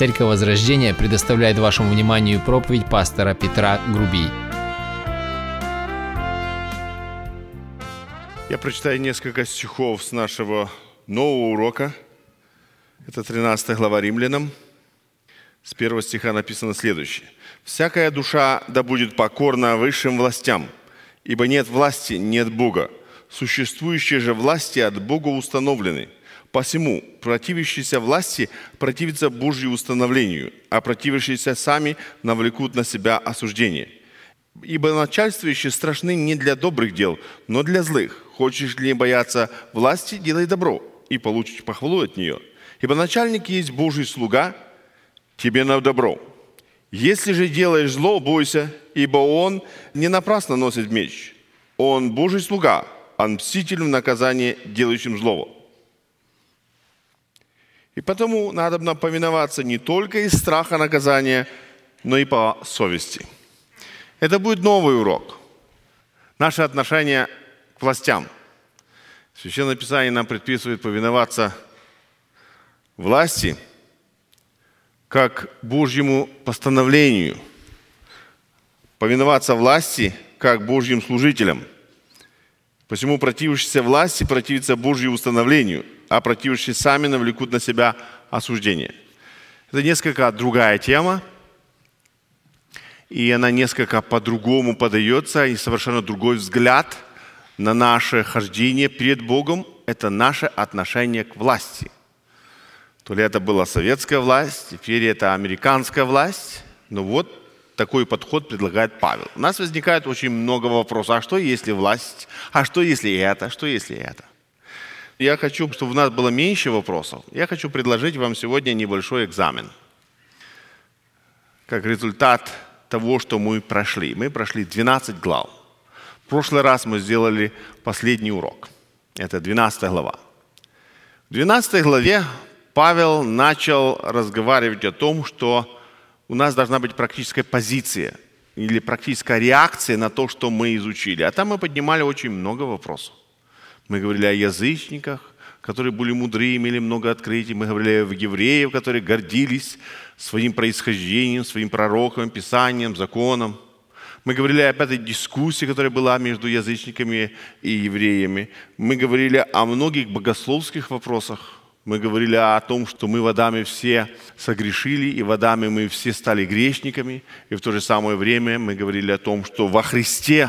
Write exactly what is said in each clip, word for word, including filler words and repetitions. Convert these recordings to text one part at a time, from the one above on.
Церковь Возрождения предоставляет вашему вниманию проповедь пастора Петра Грубий. Я прочитаю несколько стихов с нашего нового урока. Это тринадцатая глава Римлянам. С первого стиха написано следующее. «Всякая душа да будет покорна высшим властям, ибо нет власти, нет Бога. Существующие же власти от Бога установлены. Посему противящиеся власти противятся Божьему установлению, а противящиеся сами навлекут на себя осуждение. Ибо начальствующие страшны не для добрых дел, но для злых. Хочешь ли бояться власти, делай добро, и получишь похвалу от нее. Ибо начальник есть Божий слуга, тебе на добро. Если же делаешь зло, бойся, ибо он не напрасно носит меч. Он Божий слуга, он мститель в наказании делающим злого. И потому надо повиноваться не только из страха наказания, но и по совести». Это будет новый урок. Наше отношение к властям. Священное Писание нам предписывает повиноваться власти как Божьему постановлению, повиноваться власти как Божьим служителям. Посему противящиеся власти противятся Божьему установлению, а противящие сами навлекут на себя осуждение. Это несколько другая тема, и она несколько по-другому подается, и совершенно другой взгляд на наше хождение перед Богом. Это наше отношение к власти. То ли это была советская власть, теперь это американская власть. Но вот такой подход предлагает Павел. У нас возникает очень много вопросов. А что если власть? А что если это? Что если это? Я хочу, чтобы у нас было меньше вопросов. Я хочу предложить вам сегодня небольшой экзамен. Как результат того, что мы прошли. Мы прошли двенадцать глав. В прошлый раз мы сделали последний урок. Это двенадцатая глава. В двенадцатой главе Павел начал разговаривать о том, что у нас должна быть практическая позиция или практическая реакция на то, что мы изучили. А там мы поднимали очень много вопросов. Мы говорили о язычниках, которые были мудры, имели много открытий. Мы говорили о евреях, которые гордились своим происхождением, своим пророком, писанием, законом. Мы говорили об этой дискуссии, которая была между язычниками и евреями. Мы говорили о многих богословских вопросах. Мы говорили о том, что мы в Адаме все согрешили, и в Адаме мы все стали грешниками. И в то же самое время мы говорили о том, что во Христе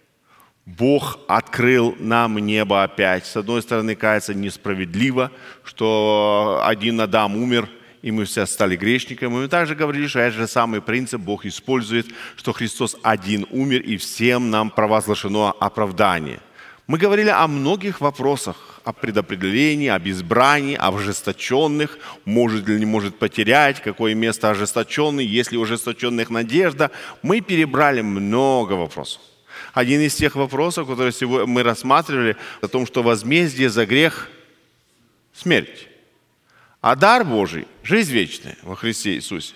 Бог открыл нам небо опять. С одной стороны, кажется несправедливо, что один Адам умер, и мы все стали грешниками. Мы также говорили, что этот же самый принцип Бог использует, что Христос один умер, и всем нам провозглашено оправдание. Мы говорили о многих вопросах, о предопределении, об избрании, об ожесточенных, может или не может потерять, какое место ожесточенный, есть ли у ожесточенных надежда. Мы перебрали много вопросов. Один из тех вопросов, которые сегодня мы рассматривали, о том, что возмездие за грех – смерть, а дар Божий – жизнь вечная во Христе Иисусе.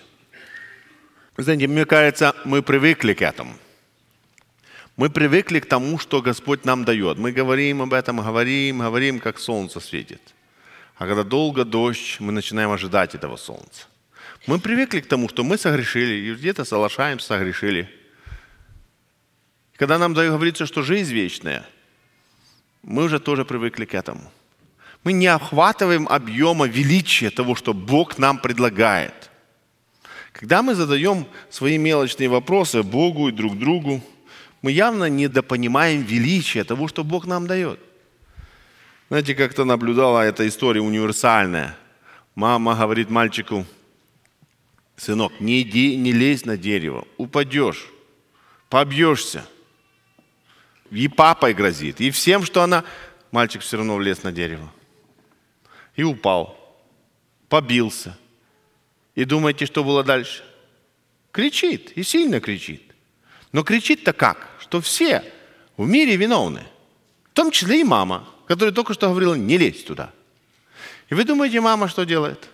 Вы знаете, мне кажется, мы привыкли к этому. Мы привыкли к тому, что Господь нам дает. Мы говорим об этом, говорим, говорим, как солнце светит. А когда долго дождь, мы начинаем ожидать этого солнца. Мы привыкли к тому, что мы согрешили, и где-то соглашаемся, согрешили. Когда нам говорится, что жизнь вечная, мы уже тоже привыкли к этому. Мы не охватываем объема величия того, что Бог нам предлагает. Когда мы задаем свои мелочные вопросы Богу и друг другу, мы явно недопонимаем величие того, что Бог нам дает. Знаете, как-то наблюдала эта история универсальная. Мама говорит мальчику: «Сынок, не иди, не лезь на дерево, упадешь, побьешься». И папой грозит, и всем, что она... Мальчик все равно влез на дерево. И упал, побился. И думаете, что было дальше? Кричит, и сильно кричит. Но кричит-то как? Что все в мире виновны. В том числе и мама, которая только что говорила: не лезь туда. И вы думаете, мама что делает?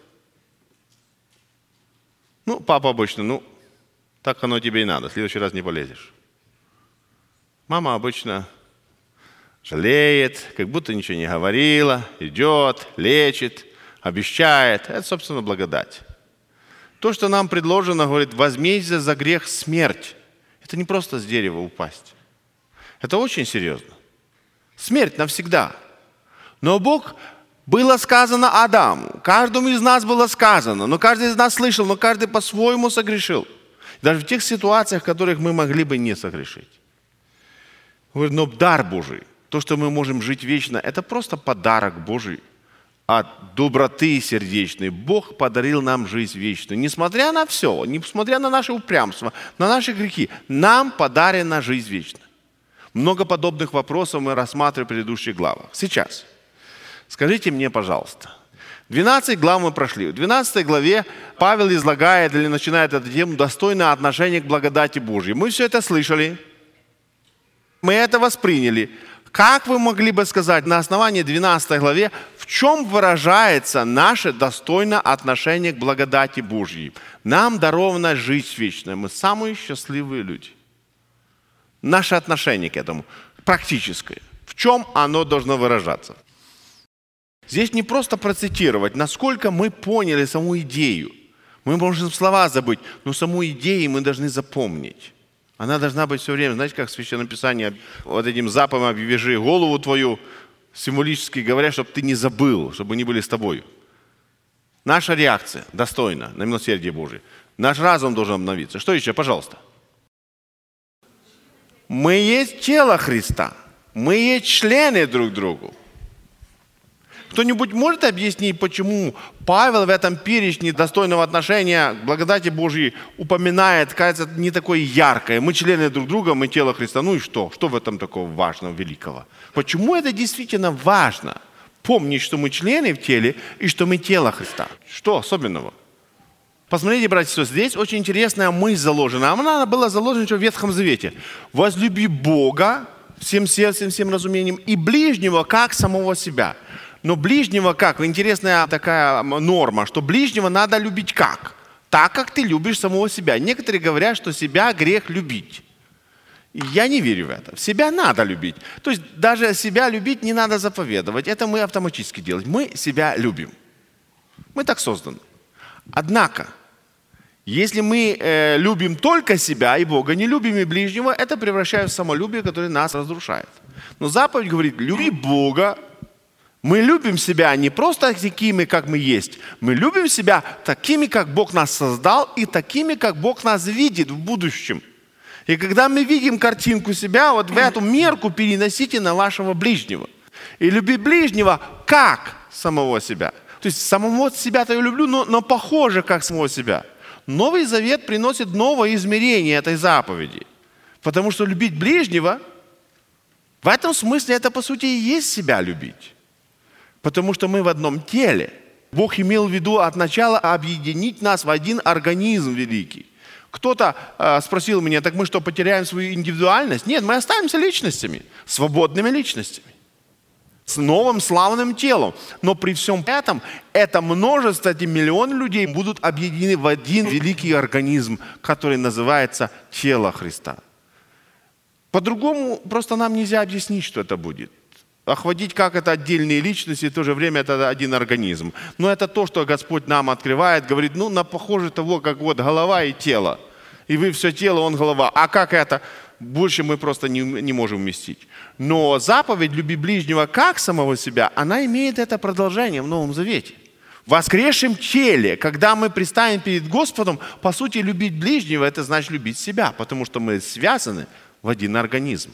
Ну, папа обычно, ну, так оно тебе и надо, в следующий раз не полезешь. Мама обычно жалеет, как будто ничего не говорила, идет, лечит, обещает. Это, собственно, благодать. То, что нам предложено, говорит, возмездие за грех – смерть. Это не просто с дерева упасть. Это очень серьезно. Смерть навсегда. Но Бог, было сказано Адаму, каждому из нас было сказано, но каждый из нас слышал, но каждый по-своему согрешил. Даже в тех ситуациях, в которых мы могли бы не согрешить. Говорит, но дар Божий, то, что мы можем жить вечно, это просто подарок Божий. От доброты сердечной Бог подарил нам жизнь вечную. Несмотря на все, несмотря на наше упрямство, на наши грехи, нам подарена жизнь вечная. Много подобных вопросов мы рассматривали в предыдущих главах. Сейчас, скажите мне, пожалуйста, двенадцать глав мы прошли. В двенадцатой главе Павел излагает или начинает эту тему «достойное отношение к благодати Божьей». Мы все это слышали, мы это восприняли. Как вы могли бы сказать на основании двенадцатой главе, в чем выражается наше достойное отношение к благодати Божьей? Нам дарована жизнь вечная. Мы самые счастливые люди. Наше отношение к этому практическое. В чем оно должно выражаться? Здесь не просто процитировать, насколько мы поняли саму идею. Мы можем слова забыть, но саму идею мы должны запомнить. Она должна быть все время, знаете, как в Священном Писании, вот этим заповедям обвяжи голову твою, символически говоря, чтобы ты не забыл, чтобы они были с тобой. Наша реакция достойна на милосердие Божие. Наш разум должен обновиться. Что еще, пожалуйста? Мы есть тело Христа. Мы есть члены друг другу. Кто-нибудь может объяснить, почему Павел в этом перечне достойного отношения к благодати Божьей упоминает, кажется, не такое яркое. Мы члены друг друга, мы тело Христа. Ну и что? Что в этом такого важного, великого? Почему это действительно важно? Помнить, что мы члены в теле и что мы тело Христа. Что особенного? Посмотрите, братья и сестры, здесь очень интересная мысль заложена. Она была заложена еще в Ветхом Завете. Возлюби Бога всем сердцем, всем разумением и ближнего, как самого себя. Но ближнего как? Интересная такая норма, что ближнего надо любить как? Так, как ты любишь самого себя. Некоторые говорят, что себя грех любить. Я не верю в это. Себя надо любить. То есть даже себя любить не надо заповедовать. Это мы автоматически делаем. Мы себя любим. Мы так созданы. Однако, если мы э, любим только себя и Бога, не любим и ближнего, это превращает в самолюбие, которое нас разрушает. Но заповедь говорит, люби Бога. Мы любим себя не просто такими, как мы есть. Мы любим себя такими, как Бог нас создал, и такими, как Бог нас видит в будущем. И когда мы видим картинку себя, вот в эту мерку переносите на вашего ближнего. И люби ближнего как самого себя. То есть самого себя-то я люблю, но, но похоже, как самого себя. Новый Завет приносит новое измерение этой заповеди. Потому что любить ближнего, в этом смысле это, по сути, и есть себя любить. Потому что мы в одном теле. Бог имел в виду от начала объединить нас в один организм великий. Кто-то э, спросил меня, так мы что, потеряем свою индивидуальность? Нет, мы останемся личностями, свободными личностями, с новым славным телом. Но при всем этом, это множество, эти миллионы людей будут объединены в один великий организм, который называется тело Христа. По-другому просто нам нельзя объяснить, что это будет. Охватить как это отдельные личности, и в то же время это один организм. Но это то, что Господь нам открывает, говорит, ну, на похоже того, как вот голова и тело. И вы все тело, он голова. А как это? Больше мы просто не, не можем вместить. Но заповедь «люби ближнего как самого себя», она имеет это продолжение в Новом Завете. В воскресшем теле, когда мы предстанем перед Господом, по сути, любить ближнего – это значит любить себя, потому что мы связаны в один организм.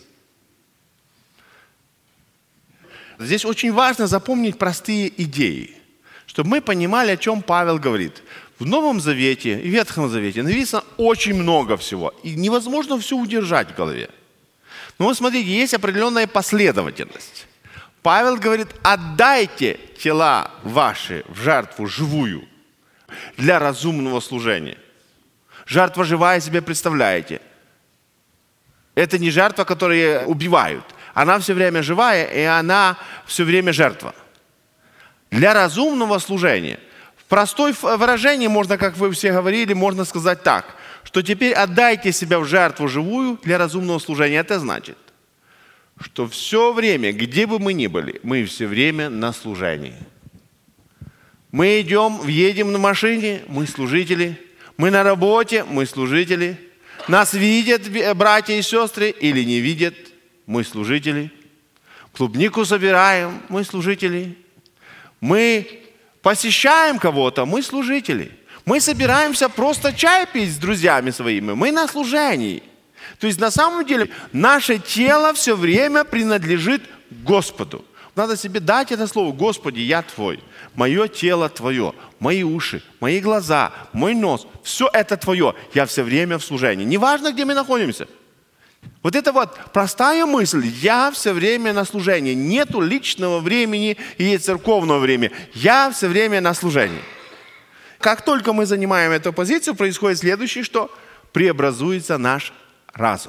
Здесь очень важно запомнить простые идеи, чтобы мы понимали, о чем Павел говорит. В Новом Завете и Ветхом Завете написано очень много всего, и невозможно все удержать в голове. Но вот смотрите, есть определенная последовательность. Павел говорит, отдайте тела ваши в жертву живую для разумного служения. Жертва живая себе представляете. Это не жертва, которую убивают. Она все время живая, и она все время жертва. Для разумного служения. В простое выражение, можно, как вы все говорили, можно сказать так, что теперь отдайте себя в жертву живую для разумного служения. Это значит, что все время, где бы мы ни были, мы все время на служении. Мы идем, едем на машине, мы служители. Мы на работе, мы служители. Нас видят братья и сестры или не видят, мы служители. Клубнику собираем, мы служители. Мы посещаем кого-то, мы служители. Мы собираемся просто чай пить с друзьями своими, мы на служении. То есть на самом деле наше тело все время принадлежит Господу. Надо себе дать это слово: Господи, я Твой, мое тело Твое, мои уши, мои глаза, мой нос, все это Твое, я все время в служении. Неважно, где мы находимся. Вот это вот простая мысль: я все время на служении. Нету личного времени и церковного времени. Я все время на служении. Как только мы занимаем эту позицию, происходит следующее, что преобразуется наш разум.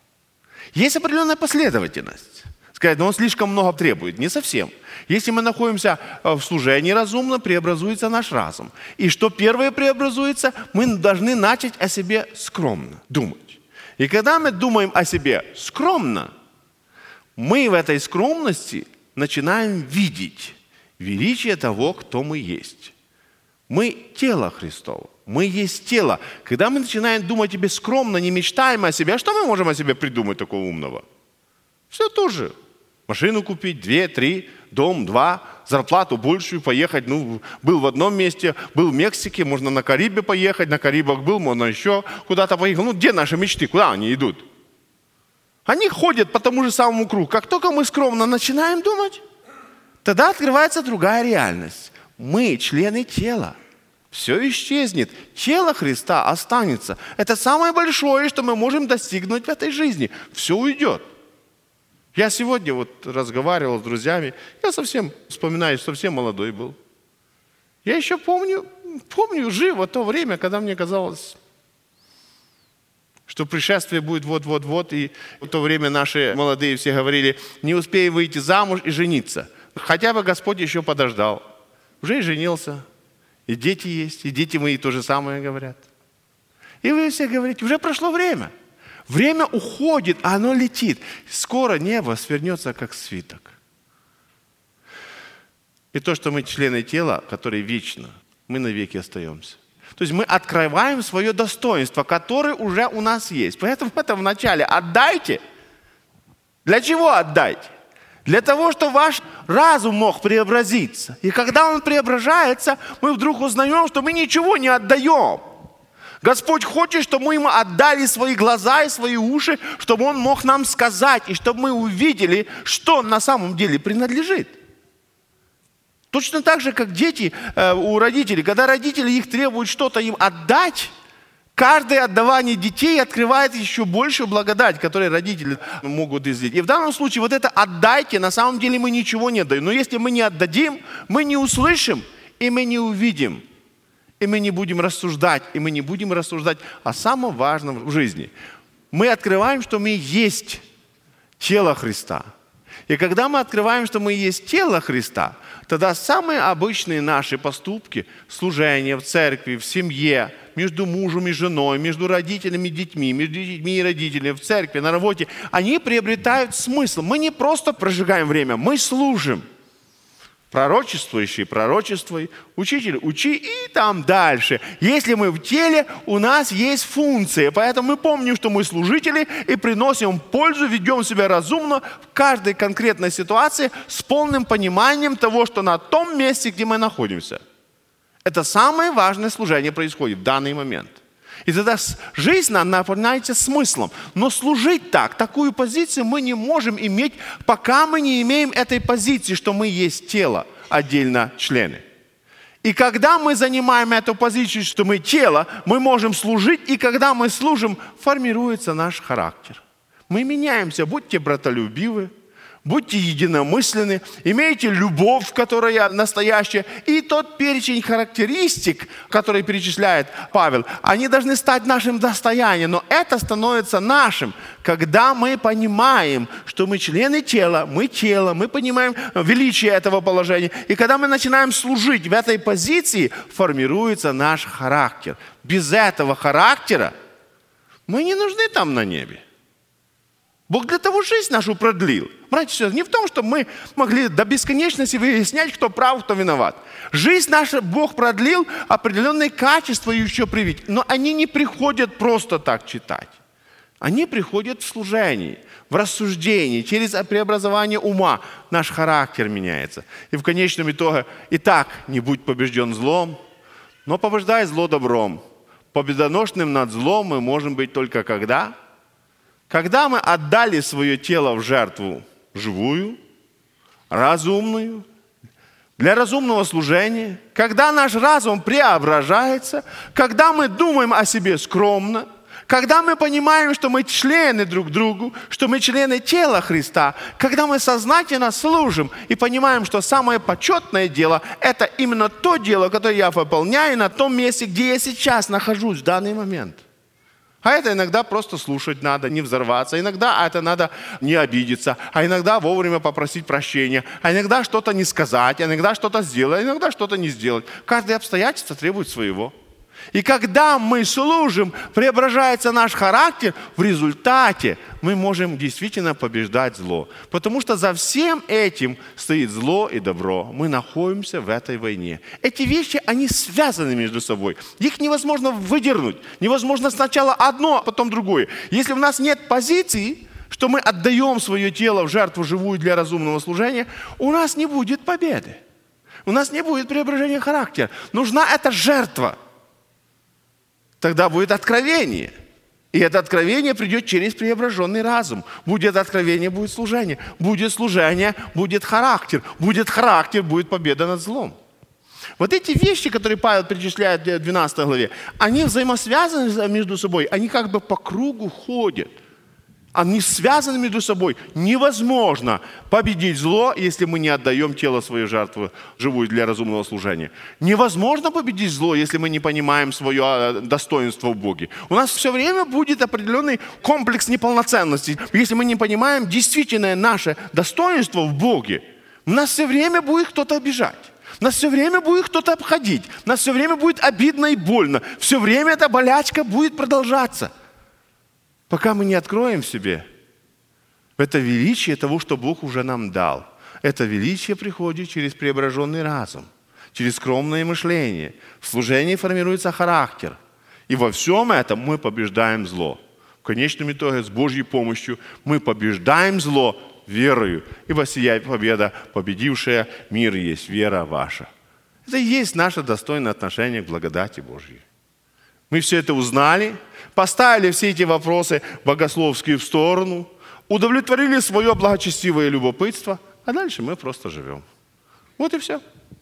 Есть определенная последовательность. Сказать, но он слишком много требует. Не совсем. Если мы находимся в служении разумно, преобразуется наш разум. И что первое преобразуется, мы должны начать о себе скромно думать. И когда мы думаем о себе скромно, мы в этой скромности начинаем видеть величие того, кто мы есть. Мы тело Христово. Мы есть тело. Когда мы начинаем думать о себе скромно, не мечтаем о себе, а что мы можем о себе придумать такого умного? Все то же. Машину купить, две, три, дом, два, зарплату большую, поехать. Ну, был в одном месте, был в Мексике, можно на Карибе поехать, на Карибах был, можно еще куда-то поехать. Ну, где наши мечты? Куда они идут? Они ходят по тому же самому кругу. Как только мы скромно начинаем думать, тогда открывается другая реальность. Мы члены тела. Все исчезнет. Тело Христа останется. Это самое большое, что мы можем достигнуть в этой жизни. Все уйдет. Я сегодня вот разговаривал с друзьями, я совсем, вспоминаю, совсем молодой был. Я еще помню, помню живо то время, когда мне казалось, что пришествие будет вот-вот-вот, и в то время наши молодые все говорили: не успеем выйти замуж и жениться. Хотя бы Господь еще подождал. Уже и женился, и дети есть, и дети мои то же самое говорят. И вы все говорите: уже прошло время. Время уходит, а оно летит. Скоро небо свернется, как свиток. И то, что мы члены тела, которые вечно, мы навеки остаемся. То есть мы открываем свое достоинство, которое уже у нас есть. Поэтому это вначале отдайте. Для чего отдайте? Для того, чтобы ваш разум мог преобразиться. И когда он преображается, мы вдруг узнаем, что мы ничего не отдаем. Господь хочет, чтобы мы ему отдали свои глаза и свои уши, чтобы он мог нам сказать, и чтобы мы увидели, что на самом деле принадлежит. Точно так же, как дети э, у родителей. Когда родители их требуют что-то им отдать, каждое отдавание детей открывает еще большую благодать, которую родители могут излить. И в данном случае вот это «отдайте», на самом деле мы ничего не отдаем. Но если мы не отдадим, мы не услышим и мы не увидим. И мы не будем рассуждать, и мы не будем рассуждать о самом важном в жизни. Мы открываем, что мы есть тело Христа. И когда мы открываем, что мы есть тело Христа, тогда самые обычные наши поступки, служение в церкви, в семье, между мужем и женой, между родителями и детьми, между детьми и родителями, в церкви, на работе, они приобретают смысл. Мы не просто прожигаем время, мы служим. Пророчествующий, пророчествуй, учитель, учи и там дальше. Если мы в теле, у нас есть функции. Поэтому мы помним, что мы служители и приносим пользу, ведем себя разумно в каждой конкретной ситуации с полным пониманием того, что на том месте, где мы находимся. Это самое важное служение происходит в данный момент. И тогда жизнь нам наполняется смыслом. Но служить так, такую позицию мы не можем иметь, пока мы не имеем этой позиции, что мы есть тело, отдельно члены. И когда мы занимаем эту позицию, что мы тело, мы можем служить, и когда мы служим, формируется наш характер. Мы меняемся, будьте братолюбивы, будьте единомысленны, имейте любовь, которая настоящая, и тот перечень характеристик, который перечисляет Павел, они должны стать нашим достоянием, но это становится нашим, когда мы понимаем, что мы члены тела, мы тело, мы понимаем величие этого положения, и когда мы начинаем служить в этой позиции, формируется наш характер. Без этого характера мы не нужны там на небе. Бог для того жизнь нашу продлил. Братья и сестры, не в том, чтобы мы могли до бесконечности выяснять, кто прав, кто виноват. Жизнь наша Бог продлил, определенные качества еще привить. Но они не приходят просто так читать. Они приходят в служении, в рассуждении, через преобразование ума. Наш характер меняется. И в конечном итоге, итак, не будь побежден злом, но побеждай зло добром. Победоносным над злом мы можем быть только когда? Когда мы отдали свое тело в жертву живую, разумную, для разумного служения, когда наш разум преображается, когда мы думаем о себе скромно, когда мы понимаем, что мы члены друг другу, что мы члены тела Христа, когда мы сознательно служим и понимаем, что самое почетное дело – это именно то дело, которое я выполняю на том месте, где я сейчас нахожусь в данный момент. А это иногда просто слушать надо, не взорваться. Иногда это надо не обидеться. А иногда вовремя попросить прощения. А иногда что-то не сказать. А иногда что-то сделать. А иногда что-то не сделать. Каждое обстоятельство требует своего. И когда мы служим, преображается наш характер, в результате мы можем действительно побеждать зло. Потому что за всем этим стоит зло и добро. Мы находимся в этой войне. Эти вещи, они связаны между собой. Их невозможно выдернуть. Невозможно сначала одно, а потом другое. Если у нас нет позиции, что мы отдаем свое тело в жертву живую для разумного служения, у нас не будет победы. У нас не будет преображения характера. Нужна эта жертва. Тогда будет откровение. И это откровение придет через преображенный разум. Будет откровение, будет служение. Будет служение, будет характер. Будет характер, будет победа над злом. Вот эти вещи, которые Павел перечисляет в двенадцатой главе, они взаимосвязаны между собой. Они как бы по кругу ходят. Они связаны между собой. Невозможно победить зло, если мы не отдаем тело свою жертву живую для разумного служения. Невозможно победить зло, если мы не понимаем свое достоинство в Боге. У нас все время будет определенный комплекс неполноценности. Если мы не понимаем действительное наше достоинство в Боге, нас все время будет кто-то обижать. Нас все время будет кто-то обходить. Нас все время будет обидно и больно. Все время эта болячка будет продолжаться. Пока мы не откроем в себе это величие того, что Бог уже нам дал. Это величие приходит через преображенный разум, через скромное мышление. В служении формируется характер. И во всем этом мы побеждаем зло. В конечном итоге, с Божьей помощью, мы побеждаем зло верою. Ибо сия победа, победившая мир, есть вера ваша. Это и есть наше достойное отношение к благодати Божьей. Мы все это узнали, поставили все эти вопросы богословские в сторону, удовлетворили свое благочестивое любопытство, а дальше мы просто живем. Вот и все.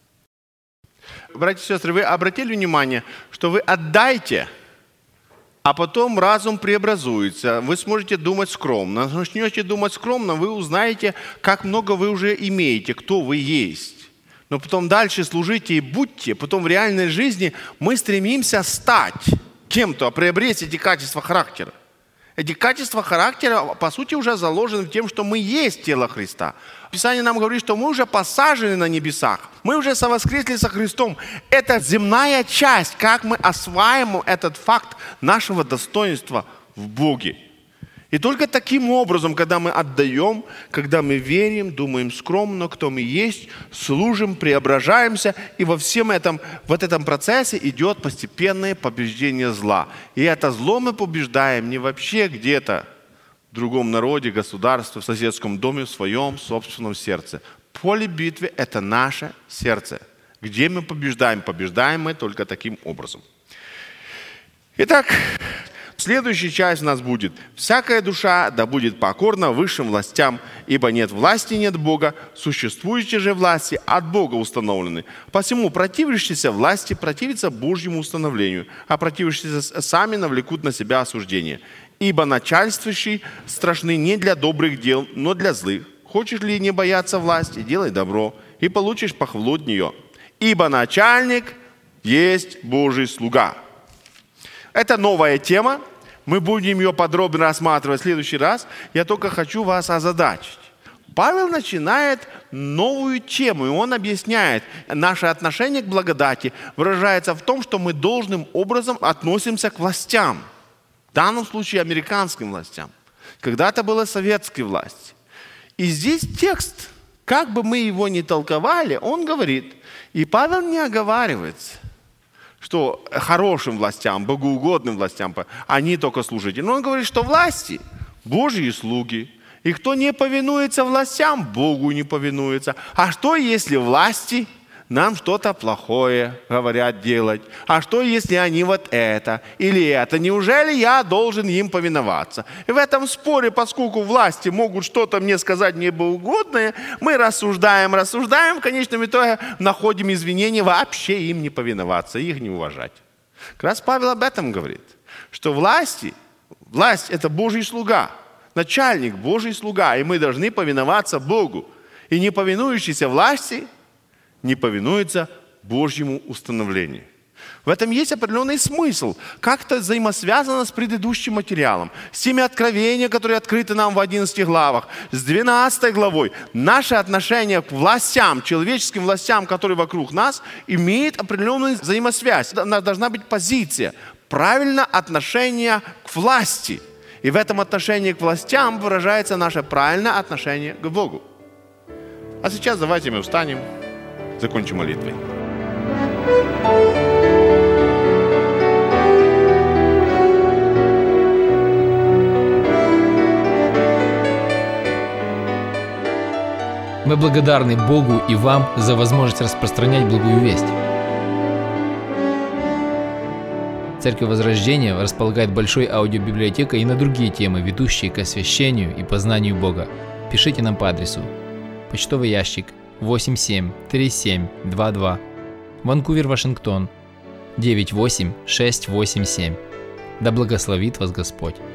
Братья и сестры, вы обратили внимание, что вы отдайте, а потом разум преобразуется. Вы сможете думать скромно. Начнете думать скромно, вы узнаете, как много вы уже имеете, кто вы есть. Но потом дальше служите и будьте. Потом в реальной жизни мы стремимся стать кем-то, приобрести эти качества характера. Эти качества характера, по сути, уже заложены в тем, что мы есть тело Христа. Писание нам говорит, что мы уже посажены на небесах. Мы уже совоскресли со Христом. Это земная часть, как мы осваиваем этот факт нашего достоинства в Боге. И только таким образом, когда мы отдаем, когда мы верим, думаем скромно, кто мы есть, служим, преображаемся, и во всем этом, вот этом процессе идет постепенное побеждение зла. И это зло мы побеждаем не вообще где-то в другом народе, государстве, в соседском доме, в своем собственном сердце. Поле битвы – это наше сердце. Где мы побеждаем? Побеждаем мы только таким образом. Итак, следующая часть у нас будет: «Всякая душа да будет покорна высшим властям, ибо нет власти, нет Бога, существующие же власти от Бога установлены. Посему противящиеся власти противятся Божьему установлению, а противящиеся сами навлекут на себя осуждение. Ибо начальствующие страшны не для добрых дел, но для злых. Хочешь ли не бояться власти, делай добро, и получишь похвалу от нее. Ибо начальник есть Божий слуга». Это новая тема. Мы будем ее подробно рассматривать в следующий раз. Я только хочу вас озадачить. Павел начинает новую тему, и он объясняет, наше отношение к благодати выражается в том, что мы должным образом относимся к властям. В данном случае американским властям. когда-то была советская власть. И здесь текст, как бы мы его ни толковали, он говорит, и Павел не оговаривается, что хорошим властям, богоугодным властям, они только служители. Но он говорит, что власти – Божьи слуги. И кто не повинуется властям, Богу не повинуется. А что, если власти нам что-то плохое говорят делать? А что, если они вот это или это? Неужели я должен им повиноваться? И в этом споре, поскольку власти могут что-то мне сказать небоугодное, мы рассуждаем, рассуждаем, в конечном итоге находим извинения вообще им не повиноваться, их не уважать. Как раз Павел об этом говорит, что власти, власть – это Божий слуга, начальник – Божий слуга, и мы должны повиноваться Богу. И не повинующиеся власти – не повинуется Божьему установлению. В этом есть определенный смысл, как-то взаимосвязано с предыдущим материалом, с теми откровениями, которые открыты нам в одиннадцати главах, с двенадцатой главой. Наше отношение к властям, человеческим властям, которые вокруг нас, имеет определенную взаимосвязь. Должна быть позиция, правильное отношение к власти. И в этом отношении к властям выражается наше правильное отношение к Богу. А сейчас давайте мы встанем. Закончим молитвой. Мы благодарны Богу и вам за возможность распространять благую весть. Церковь Возрождения располагает большой аудиобиблиотекой и на другие темы, ведущие к освящению и познанию Бога. Пишите нам по адресу: почтовый ящик восемь семь три семь два два, Ванкувер, Вашингтон девять восемь шесть восемь семь. Да благословит вас Господь!